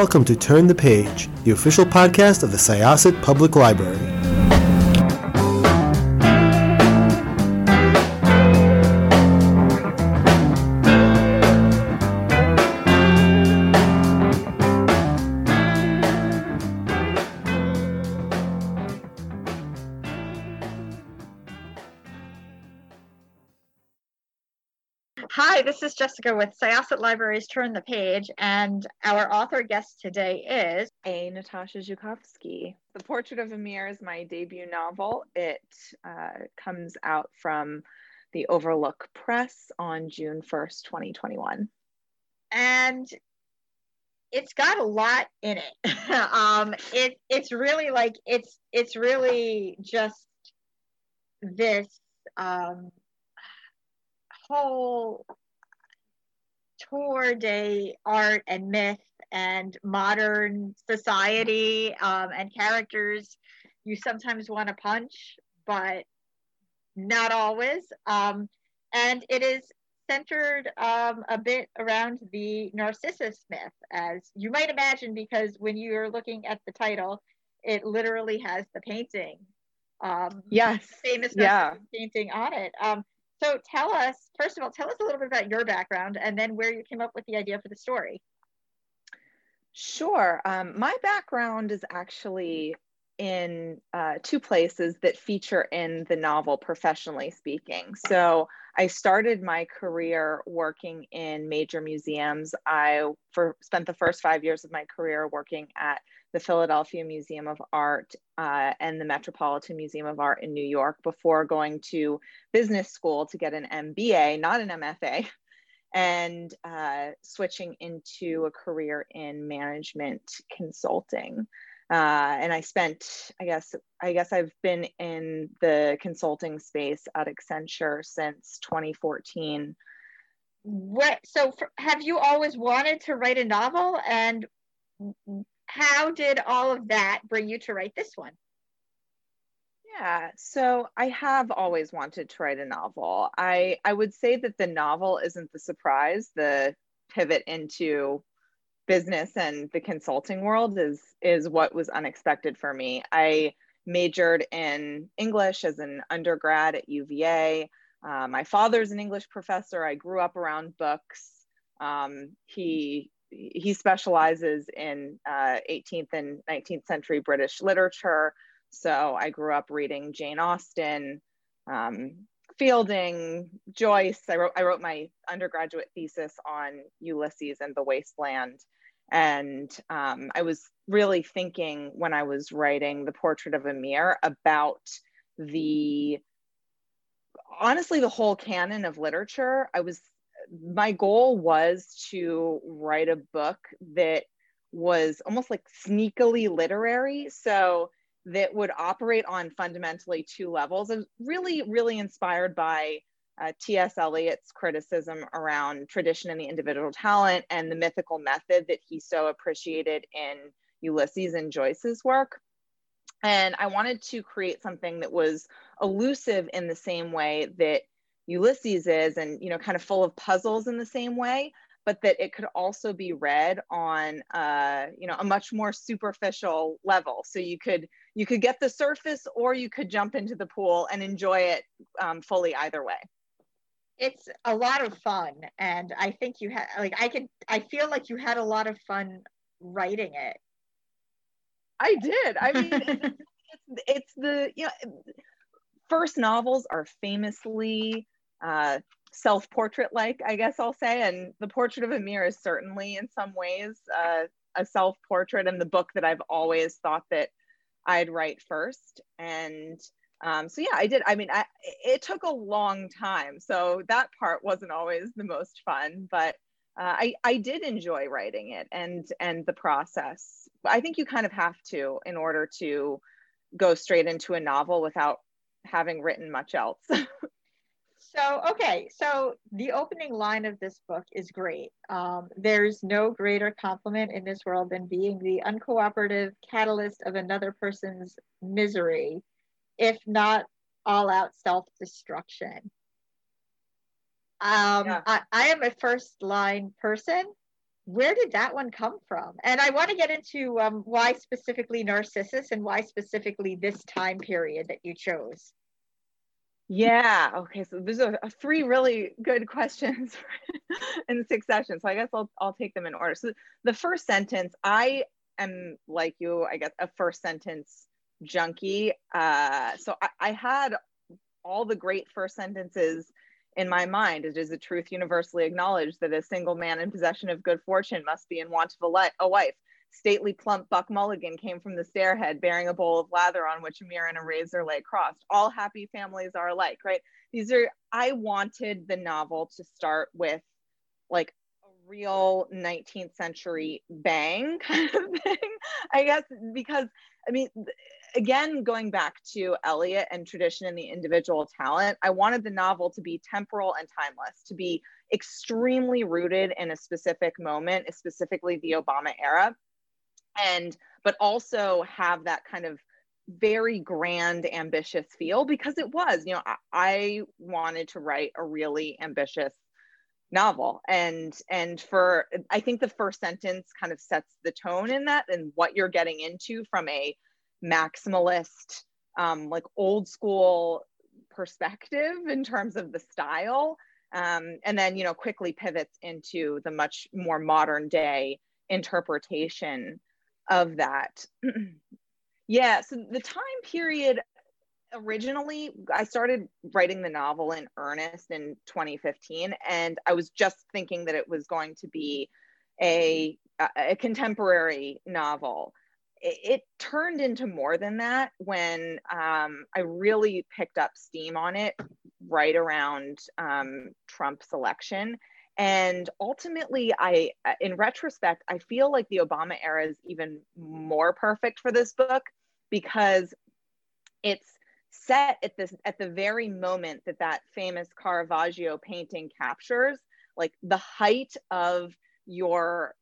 welcome to Turn the Page, the official podcast of the Syosset Public Library. Hi, this is Jessica with Syosset Library's Turn the Page, and our author guest today is Natasha Zhukovsky. The Portrait of Amir is my debut novel. It comes out from the Overlook Press on June 1st, 2021. And it's got a lot in it. It's really like it's really just this whole tour de art and myth and modern society and characters you sometimes want to punch, but not always. And it is centered a bit around the Narcissus myth, as you might imagine, because when you're looking at the title, it literally has the painting. Yes. Famous Narcissus painting on it. So first of all, tell us a little bit about your background and then where you came up with the idea for the story. Sure. My background is actually in two places that feature in the novel, professionally speaking. So I started my career working in major museums. I spent the first 5 years of my career working at the Philadelphia Museum of Art and the Metropolitan Museum of Art in New York before going to business school to get an MBA, not an MFA, and switching into a career in management consulting. And I spent, I guess I've been in the consulting space at Accenture since 2014. Have you always wanted to write a novel, and how did all of that bring you to write this one? Yeah, so I have always wanted to write a novel. I would say that the novel isn't the surprise. The pivot into business and the consulting world is what was unexpected for me. I majored in English as an undergrad at UVA. My father's an English professor. I grew up around books. He specializes in 18th and 19th century British literature. So I grew up reading Jane Austen, Fielding, Joyce. I wrote my undergraduate thesis on Ulysses and the Wasteland. And I was really thinking when I was writing The Portrait of Amir about honestly, the whole canon of literature. My goal was to write a book that was almost like sneakily literary. So that would operate on fundamentally two levels. I was really, really inspired by T.S. Eliot's criticism around tradition and the individual talent and the mythical method that he so appreciated in Ulysses and Joyce's work. And I wanted to create something that was elusive in the same way that Ulysses is, and kind of full of puzzles in the same way, but that it could also be read on a much more superficial level. So you could get the surface, or you could jump into the pool and enjoy it fully either way. It's a lot of fun, and I think you had I feel like you had a lot of fun writing it. I did. I mean, it's the first novels are famously self-portrait-like, I guess I'll say, and The Portrait of Amir is certainly in some ways a self-portrait, and the book that I've always thought that I'd write first. And so yeah, I did. I mean, it took a long time, so that part wasn't always the most fun, but I did enjoy writing it and the process. I think you kind of have to in order to go straight into a novel without having written much else. So the opening line of this book is great. There's no greater compliment in this world than being the uncooperative catalyst of another person's misery, if not all-out self-destruction. I am a first line person, where did that one come from? And I want to get into why specifically Narcissus and why specifically this time period that you chose. Yeah. Okay. So these are three really good questions in succession. So I guess I'll take them in order. So the first sentence, I am like you, I guess, a first sentence junkie. So I had all the great first sentences in my mind. It is a truth universally acknowledged that a single man in possession of good fortune must be in want of a wife. Stately plump Buck Mulligan came from the stairhead bearing a bowl of lather on which a mirror and a razor lay crossed. All happy families are alike, right? I wanted the novel to start with like a real 19th century bang kind of thing, I guess, because I mean, again, going back to Eliot and tradition and the individual talent, I wanted the novel to be temporal and timeless, to be extremely rooted in a specific moment, specifically the Obama era, but also have that kind of very grand, ambitious feel, because it was, I wanted to write a really ambitious novel, and for, I think the first sentence kind of sets the tone in that, and what you're getting into from a maximalist, like old school perspective in terms of the style, and then quickly pivots into the much more modern day interpretation of that. Yeah, so the time period, originally I started writing the novel in earnest in 2015, and I was just thinking that it was going to be a contemporary novel. It turned into more than that when I really picked up steam on it right around Trump's election. And ultimately, in retrospect, I feel like the Obama era is even more perfect for this book, because it's set at the very moment that famous Caravaggio painting captures, like the height of your,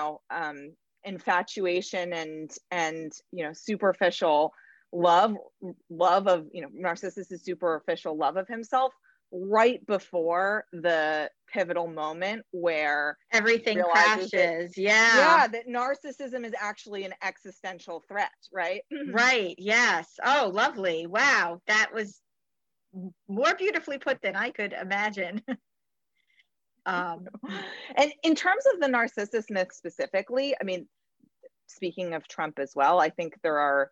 infatuation and superficial love of, Narcissus's superficial love of himself, right before the pivotal moment where everything crashes. That narcissism is actually an existential threat, right? Right. Yes. Oh, lovely. Wow, that was more beautifully put than I could imagine. And in terms of the Narcissus myth specifically, I mean, speaking of Trump as well, I think there are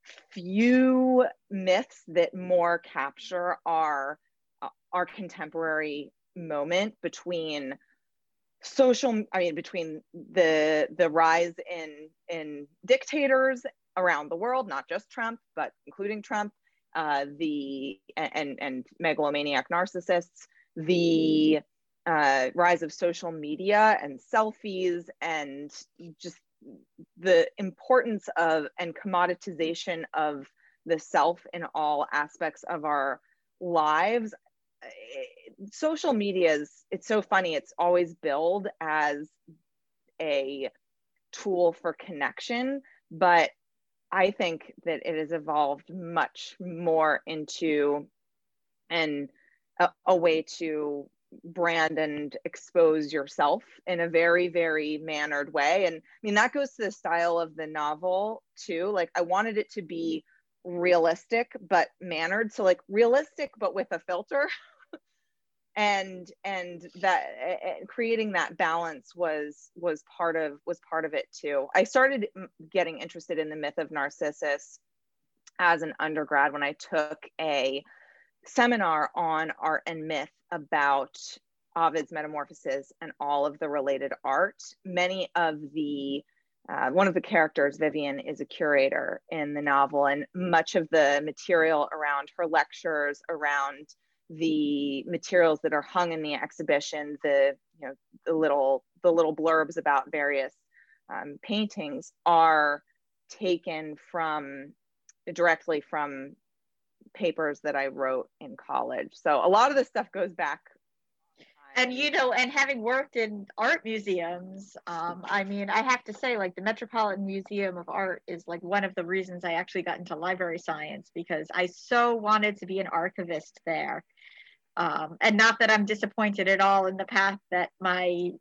few myths that more capture our contemporary moment between between the rise in dictators around the world, not just Trump, but including Trump, and megalomaniac narcissists, the rise of social media and selfies, and just the importance of and commoditization of the self in all aspects of our lives. Social media it's so funny. It's always billed as a tool for connection, but I think that it has evolved much more into a way to brand and expose yourself in a very, very mannered way. And I mean, that goes to the style of the novel too. Like, I wanted it to be realistic but mannered, so like realistic but with a filter. and that creating that balance was part of it too. I started getting interested in the myth of Narcissus as an undergrad when I took a seminar on art and myth about Ovid's Metamorphoses and all of the related art. Many of the one of the characters, Vivian, is a curator in the novel, and much of the material around her lectures, around the materials that are hung in the exhibition, the little blurbs about various paintings, are taken directly from papers that I wrote in college. So a lot of this stuff goes back. And and having worked in art museums, I mean, I have to say, like, the Metropolitan Museum of Art is like one of the reasons I actually got into library science, because I so wanted to be an archivist there. And not that I'm disappointed at all in the path that my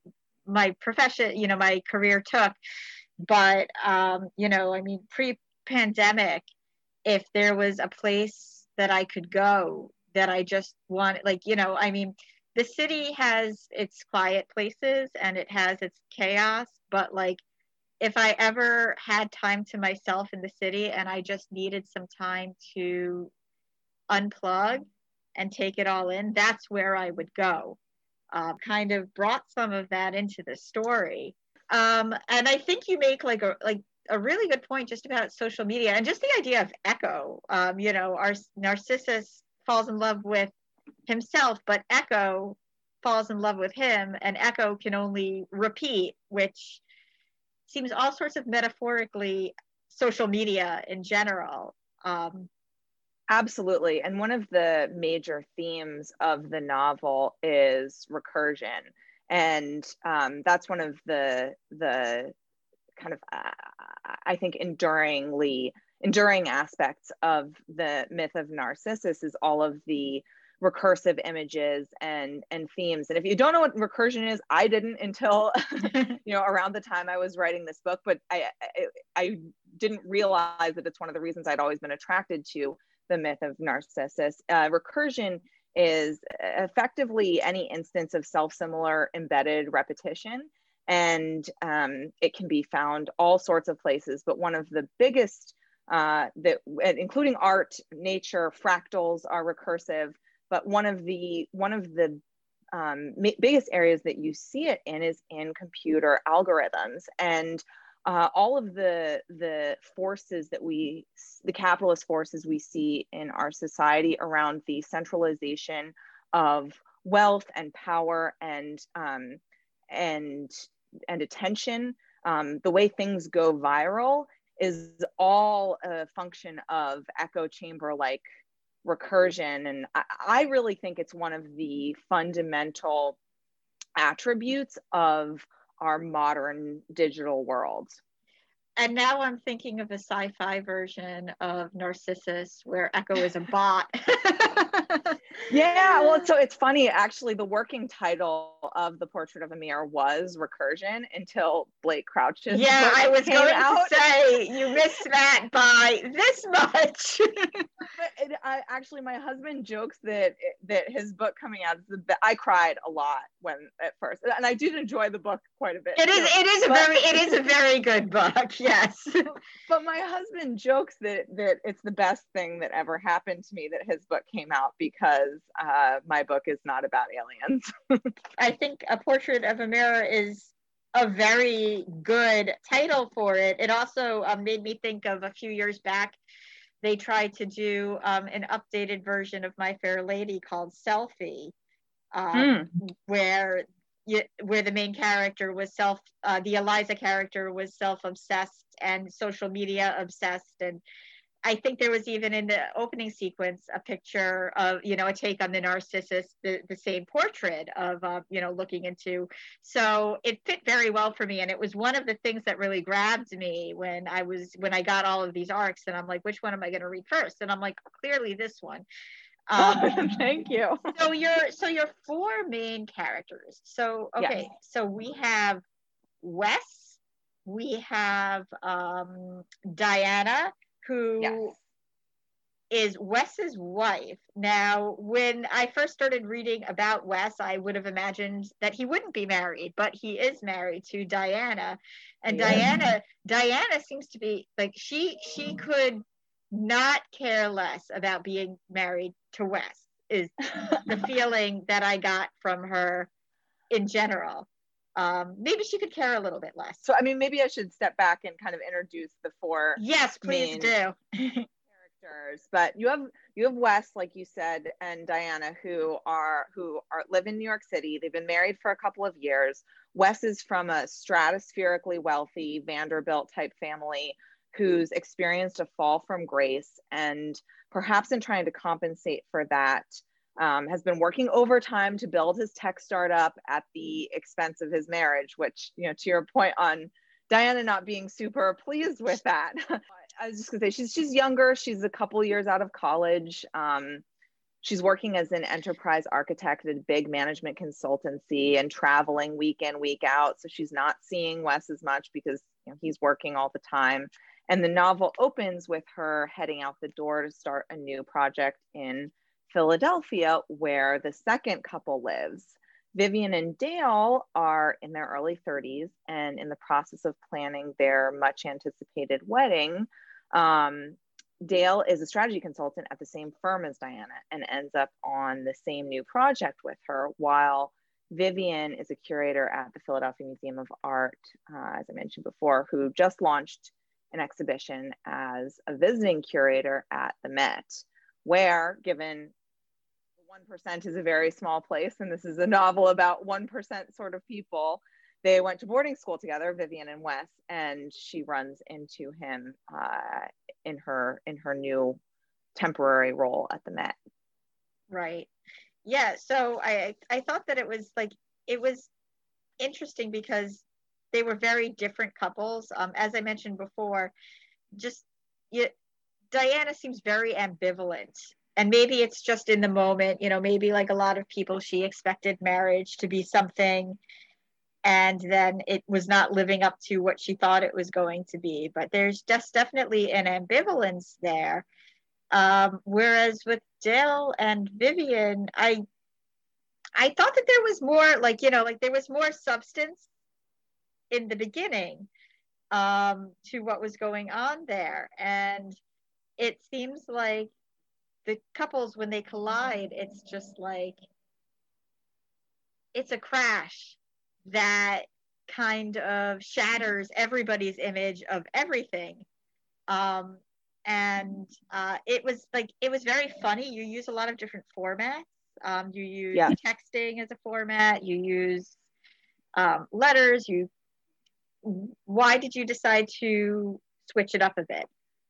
my profession, my career took. But I mean, pre-pandemic, if there was a place that I could go that I just want, I mean, the city has its quiet places and it has its chaos, but like if I ever had time to myself in the city and I just needed some time to unplug and take it all in, that's where I would go. Kind of brought some of that into the story. And I think you make like a really good point just about social media and just the idea of Echo. Our Narcissus falls in love with himself, but Echo falls in love with him, and Echo can only repeat, which seems all sorts of metaphorically social media in general. Absolutely. And one of the major themes of the novel is recursion. And that's one of the kind of, I think, enduring aspects of the myth of Narcissus is all of the recursive images and themes. And if you don't know what recursion is, I didn't until around the time I was writing this book, but I didn't realize that it's one of the reasons I'd always been attracted to the myth of Narcissus. Recursion is effectively any instance of self-similar embedded repetition, and it can be found all sorts of places, but one of the biggest including art, nature, fractals are recursive, but one of the biggest areas that you see it in is in computer algorithms. And all of the forces the capitalist forces we see in our society around the centralization of wealth and power and attention, the way things go viral is all a function of echo chamber-like recursion. And I really think it's one of the fundamental attributes of our modern digital world. And now I'm thinking of a sci-fi version of Narcissus where Echo is a bot. Yeah, well, so it's funny, actually, the working title of The Portrait of Amir was Recursion until Blake Crouch's book I was came going out. to say, you missed that by this much. Actually, my husband jokes that his book coming out is I cried a lot at first, and I did enjoy the book quite a bit. It is a very good book, yes. But my husband jokes that it's the best thing that ever happened to me that his book came out, because my book is not about aliens. I think A Portrait of Amir is a very good title for it. It also made me think of a few years back, they tried to do an updated version of My Fair Lady called Selfie, where the main character was the Eliza character was self-obsessed and social media obsessed. And I think there was even in the opening sequence a picture of, a take on the Narcissus, the same portrait of, looking into. So it fit very well for me. And it was one of the things that really grabbed me when I got all of these arcs, and I'm like, which one am I going to read first? And I'm like, clearly this one. Thank you. So your four main characters. So, okay. Yes. So we have Wes, we have Diana, who is Wes's wife. Now, when I first started reading about Wes, I would have imagined that he wouldn't be married, but he is married to Diana. And Diana seems to be like, she could not care less about being married to Wes, is the feeling that I got from her in general. Maybe she could care a little bit less. So, I mean, maybe I should step back and kind of introduce the four. Yes, please do. Characters, but you have Wes, like you said, and Diana, who live in New York City. They've been married for a couple of years. Wes is from a stratospherically wealthy Vanderbilt type family who's experienced a fall from grace, and perhaps in trying to compensate for that, has been working overtime to build his tech startup at the expense of his marriage, which, to your point on Diana not being super pleased with that. I was just gonna say, she's younger. She's a couple years out of college. she's working as an enterprise architect at a big management consultancy and traveling week in, week out. So she's not seeing Wes as much because he's working all the time. And the novel opens with her heading out the door to start a new project in Philadelphia, where the second couple lives. Vivian and Dale are in their early 30s and in the process of planning their much anticipated wedding. Dale is a strategy consultant at the same firm as Diana and ends up on the same new project with her, while Vivian is a curator at the Philadelphia Museum of Art, as I mentioned before, who just launched an exhibition as a visiting curator at the Met, where, given 1% is a very small place, and this is a novel about 1% sort of people, they went to boarding school together, Vivian and Wes, and she runs into him in her new temporary role at the Met. Right. Yeah. So I thought that it was interesting because they were very different couples. As I mentioned before, Diana seems very ambivalent. And maybe it's just in the moment, maybe like a lot of people, she expected marriage to be something, and then it was not living up to what she thought it was going to be. But there's just definitely an ambivalence there. Whereas with Dale and Vivian, I thought that there was more there was more substance in the beginning to what was going on there. And it seems like the couples, when they collide, it's just like, it's a crash that kind of shatters everybody's image of everything. It was very funny. You use a lot of different formats. You use texting as a format. You use letters. Why did you decide to switch it up a bit?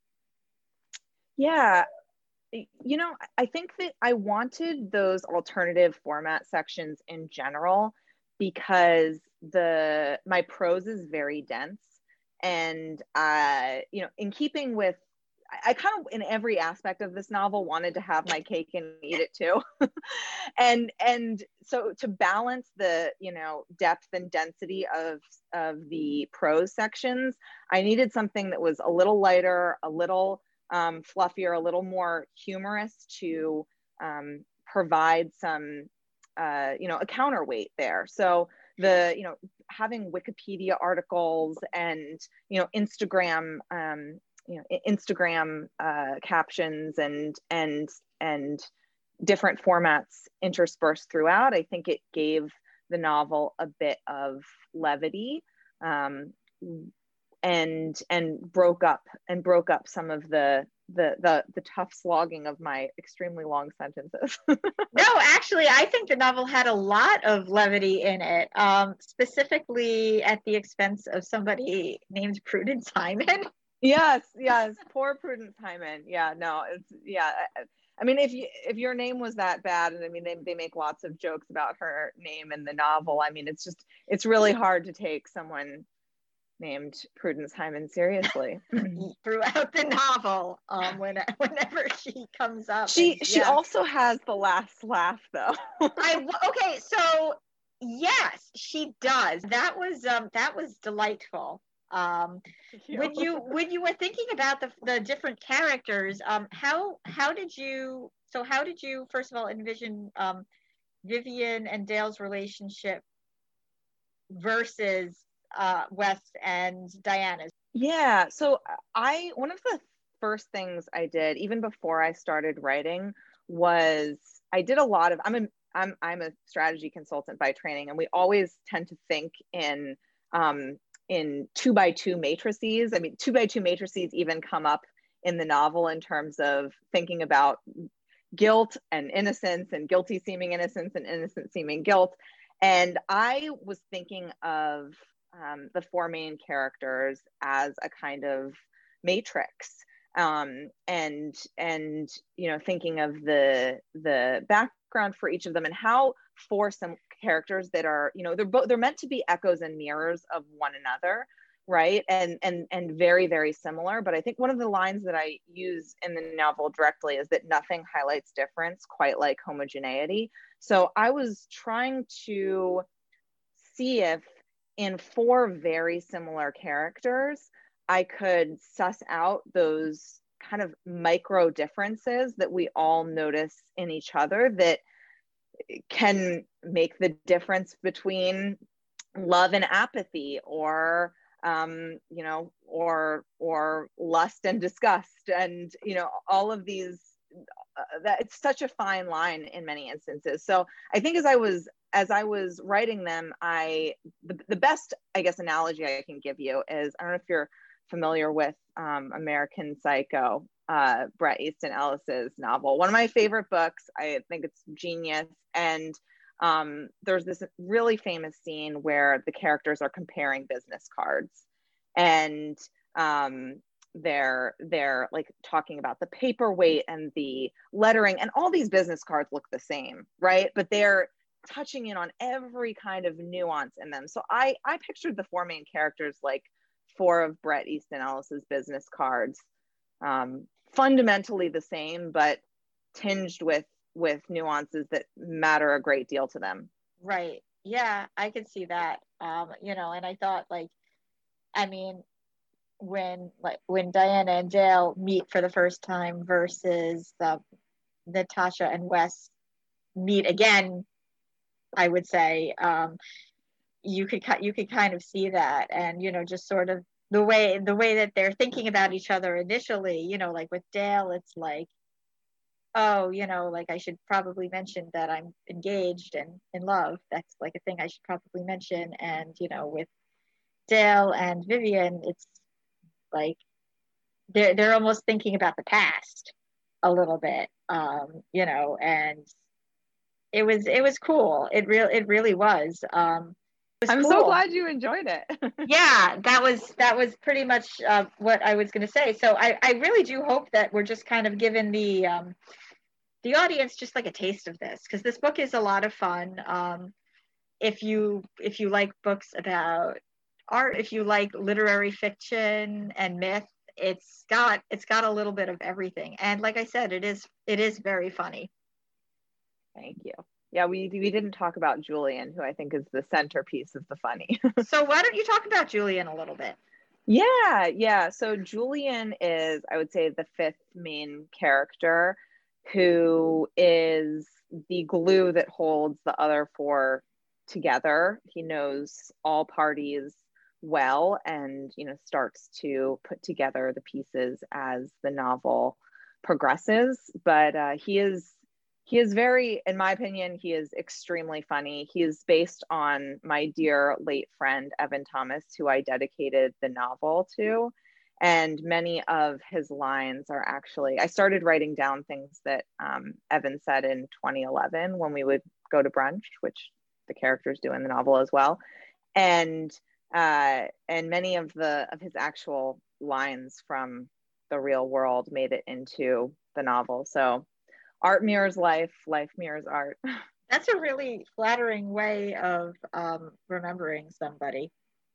Yeah, I think that I wanted those alternative format sections in general because my prose is very dense, and in keeping with, I kind of, in every aspect of this novel, wanted to have my cake and eat it too. and so to balance the depth and density of the prose sections, I needed something that was a little lighter, a little fluffier, a little more humorous to provide some a counterweight there. So having Wikipedia articles and Instagram captions and different formats interspersed throughout, I think it gave the novel a bit of levity, and broke up some of the tough slogging of my extremely long sentences. No, actually, I think the novel had a lot of levity in it, specifically at the expense of somebody named Prudence Hyman. Yes, poor Prudence Hyman. Yeah, no, I mean, if your name was that bad, and I mean, they make lots of jokes about her name in the novel. I mean, it's really hard to take someone named Prudence Hyman seriously throughout the novel. Whenever she comes up, she also has the last laugh, though. Okay, so yes, she does. That was delightful. When you were thinking about the different characters, how did you first of all envision Vivian and Dale's relationship versus Wes and Diana's? Yeah, so one of the first things I did, even before I started writing, was I did a lot of, I'm a strategy consultant by training, and we always tend to think in 2x2 matrices. I mean, 2x2 matrices even come up in the novel in terms of thinking about guilt and innocence, and guilty seeming innocence and innocent seeming guilt. And I was thinking of the four main characters as a kind of matrix, and thinking of the background for each of them, and how for some characters that are they're meant to be echoes and mirrors of one another, right? And very, very similar. But I think one of the lines that I use in the novel directly is that nothing highlights difference quite like homogeneity. So I was trying to see if in four very similar characters, I could suss out those kind of micro differences that we all notice in each other that can make the difference between love and apathy, or you know, or lust and disgust, and you know, all of these. That it's such a fine line in many instances. So I think as I was writing them, the best, I guess, analogy I can give you is, I don't know if you're familiar with American Psycho, Bret Easton Ellis's novel. One of my favorite books. I think it's genius. And there's this really famous scene where the characters are comparing business cards, and they're like talking about the paperweight and the lettering, and all these business cards look the same, right? But they're touching in on every kind of nuance in them. So I pictured the four main characters like four of Bret Easton Ellis's business cards, fundamentally the same, but tinged with nuances that matter a great deal to them. Right. Yeah, I could see that. You know, and I thought, like, I mean, when Diana and Dale meet for the first time versus Natasha and Wes meet again, I would say you could kind of see that, and you know, just sort of the way that they're thinking about each other initially. You know, like with Dale, it's like, oh, you know, like I should probably mention that I'm engaged and in love. That's like a thing I should probably mention. And you know, with Dale and Vivian, it's like they're almost thinking about the past a little bit, you know, and it was cool. It really was. I'm cool. So glad you enjoyed it. Yeah, that was pretty much what I was going to say. So I really do hope that we're just kind of giving the audience just like a taste of this, because this book is a lot of fun. If you like books about art, if you like literary fiction and myth, it's got a little bit of everything. And like I said, it is very funny. Thank you. Yeah, we didn't talk about Julian, who I think is the centerpiece of the funny. So why don't you talk about Julian a little bit? Yeah. So Julian is, I would say, the fifth main character, who is the glue that holds the other four together. He knows all parties well, and you know, starts to put together the pieces as the novel progresses. But he is very, in my opinion, he is extremely funny. He is based on my dear late friend Evan Thomas, who I dedicated the novel to. And many of his lines are actually, I started writing down things that Evan said in 2011 when we would go to brunch, which the characters do in the novel as well. And many of his actual lines from the real world made it into the novel. So art mirrors life, life mirrors art. That's a really flattering way of remembering somebody.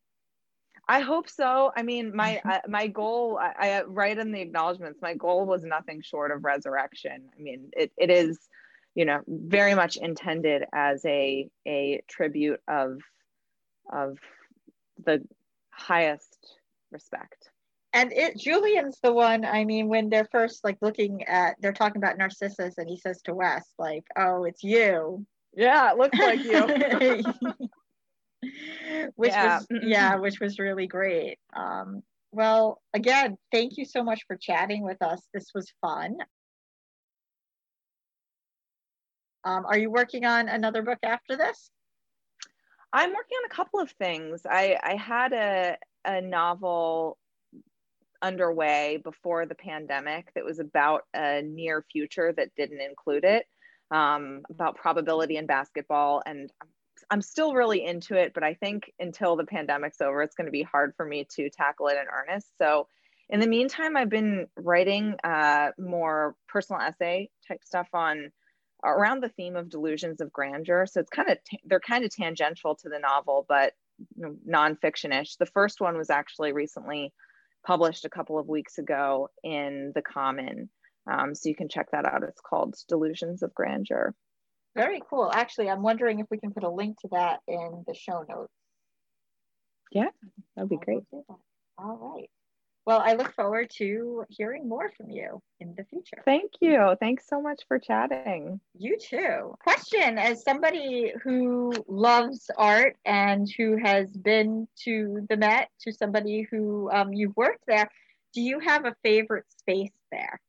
I hope so. I mean, my goal, I write in the acknowledgments, my goal was nothing short of resurrection. I mean, it is, you know, very much intended as a tribute of the highest respect. And Julian's the one, I mean, when they're first like they're talking about Narcissus, and he says to Wes, like, oh, it's you. Yeah, it looks like you. which was really great. Well, again, thank you so much for chatting with us. This was fun. Are you working on another book after this? I'm working on a couple of things. I had a novel underway before the pandemic that was about a near future that didn't include it, about probability in basketball. And I'm still really into it, but I think until the pandemic's over, it's going to be hard for me to tackle it in earnest. So in the meantime, I've been writing more personal essay type stuff around the theme of delusions of grandeur. So it's they're kind of tangential to the novel, but nonfiction-ish. The first one was actually recently published a couple of weeks ago in The Common. So you can check that out. It's called Delusions of Grandeur. Very cool. Actually, I'm wondering if we can put a link to that in the show notes. Yeah, that'd be great. All right. Well, I look forward to hearing more from you in the future. Thank you. Thanks so much for chatting. You too. Question, as somebody who loves art and who has been to the Met, to somebody who you've worked there, do you have a favorite space there?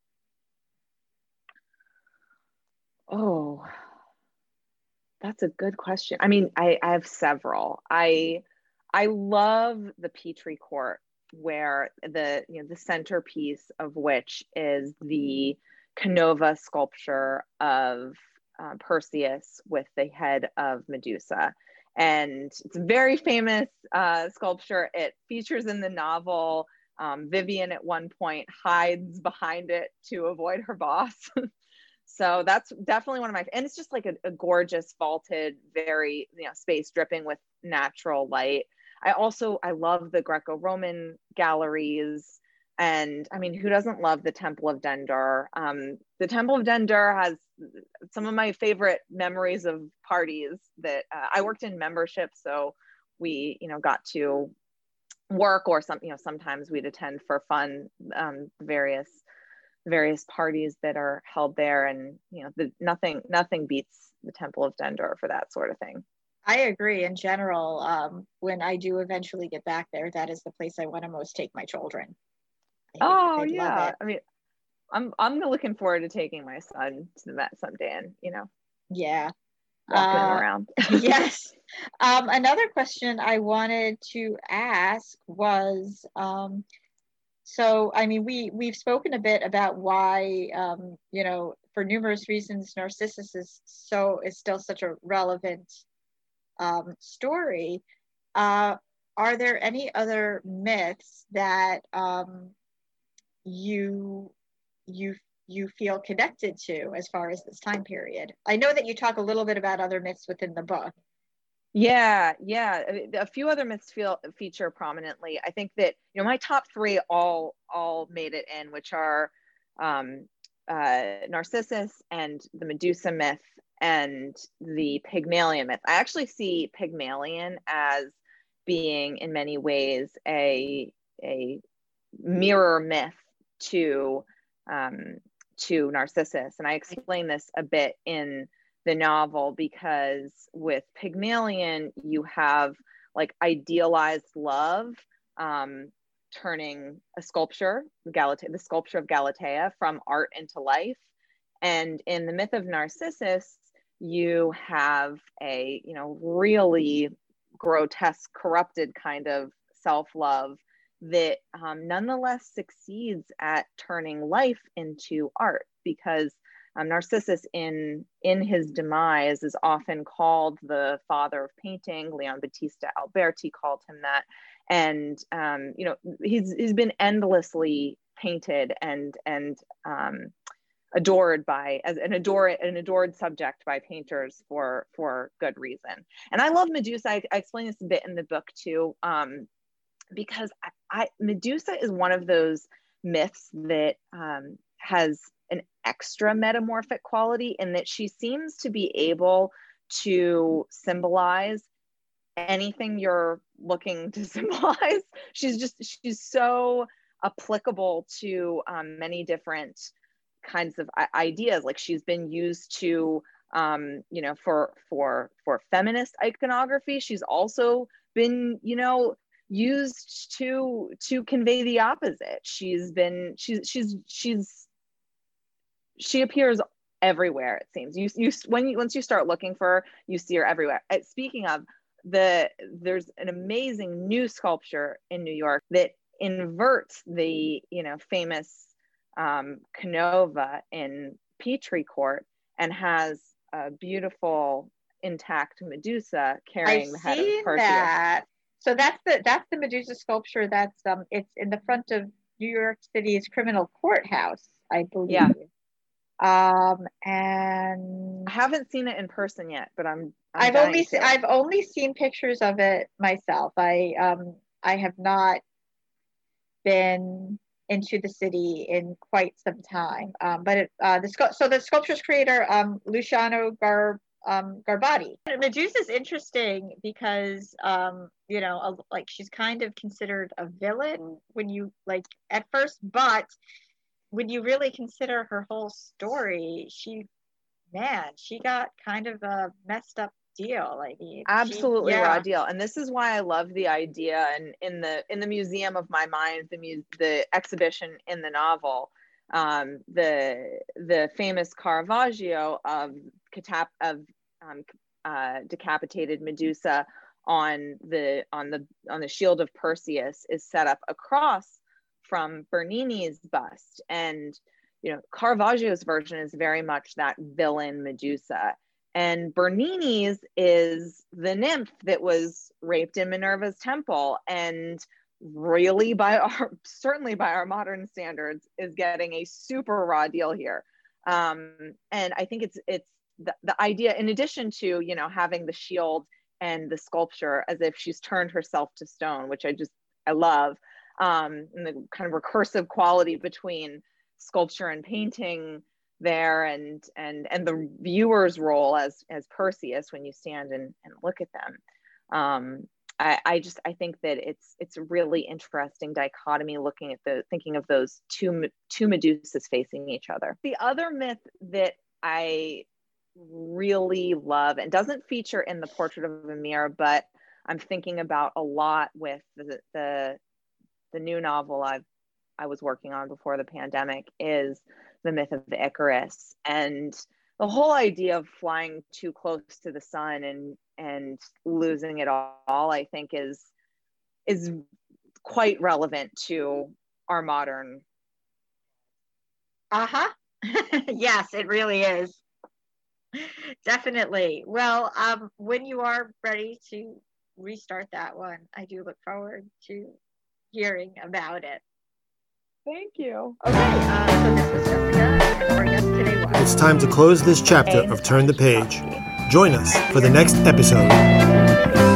Oh, that's a good question. I mean, I have several. I love the Petrie Court, where the centerpiece of which is the Canova sculpture of Perseus with the head of Medusa. And it's a very famous sculpture. It features in the novel. Vivian at one point hides behind it to avoid her boss. So that's definitely one of my, and it's just like a gorgeous vaulted, very, space dripping with natural light. I love the Greco-Roman galleries. And I mean, who doesn't love the Temple of Dendur? The Temple of Dendur has some of my favorite memories of parties that I worked in membership. So we, got to work, or sometimes we'd attend for fun, various parties that are held there. And, nothing beats the Temple of Dendur for that sort of thing. I agree. In general, when I do eventually get back there, that is the place I want to most take my children. Oh yeah, I mean, I'm looking forward to taking my son to the Met someday, and yeah, walking him around. Yes. Another question I wanted to ask was, so I mean, we've spoken a bit about why, for numerous reasons, Narcissus is still such a relevant story. Are there any other myths that you feel connected to as far as this time period? I know that you talk a little bit about other myths within the book. Yeah. A few other myths feature prominently. I think that my top three all made it in, which are Narcissus and the Medusa myth and the Pygmalion myth. I actually see Pygmalion as being in many ways a mirror myth to Narcissus, and I explain this a bit in the novel, because with Pygmalion you have like idealized love turning a sculpture, the sculpture of Galatea, from art into life. And in the myth of Narcissus, you have a really grotesque, corrupted kind of self-love that nonetheless succeeds at turning life into art, because Narcissus in his demise is often called the father of painting. Leon Battista Alberti called him that. And he's been endlessly painted and adored as an adored subject by painters for good reason. And I love Medusa. I explain this a bit in the book too, because Medusa is one of those myths that has an extra metamorphic quality, in that she seems to be able to symbolize anything you're looking to symbolize. She's so applicable to many different kinds of ideas. Like, she's been used to for feminist iconography. She's also been used to convey the opposite. She appears everywhere, it seems. Once you start looking for her, you see her everywhere. Speaking of, there's an amazing new sculpture in New York that inverts the famous Canova in Petrie Court, and has a beautiful intact Medusa carrying the head of Perseus. That. So that's the Medusa sculpture that's it's in the front of New York City's criminal courthouse, I believe. Yeah. And I haven't seen it in person yet, but I've only seen pictures of it myself. I have not been into the city in quite some time. But the sculpture's creator, Luciano Garbati. Medusa is interesting because like she's kind of considered a villain when you like at first, but when you really consider her whole story, she got kind of a messed up deal. Like absolutely raw deal. And this is why I love the idea, and in the museum of my mind, the exhibition in the novel, the famous Caravaggio of decapitated Medusa on the shield of Perseus is set up across from Bernini's bust. And Caravaggio's version is very much that villain Medusa, and Bernini's is the nymph that was raped in Minerva's temple, and really certainly by our modern standards is getting a super raw deal here. And I think it's the idea, in addition to having the shield and the sculpture as if she's turned herself to stone, which I love, and the kind of recursive quality between sculpture and painting there, and the viewer's role as Perseus when you stand and look at them. I think that it's a really interesting dichotomy, thinking of those two Medusas facing each other. The other myth that I really love and doesn't feature in the Portrait of Ymir, but I'm thinking about a lot with the new novel I was working on before the pandemic, is the myth of the Icarus, and the whole idea of flying too close to the sun and losing it all, I think is quite relevant to our modern. Yes, it really is. Definitely. Well, when you are ready to restart that one, I do look forward to hearing about it. Thank you. Okay, so this was Jessica. Our guest today was... It's time to close this chapter of Turn the Page. Join us for the next episode.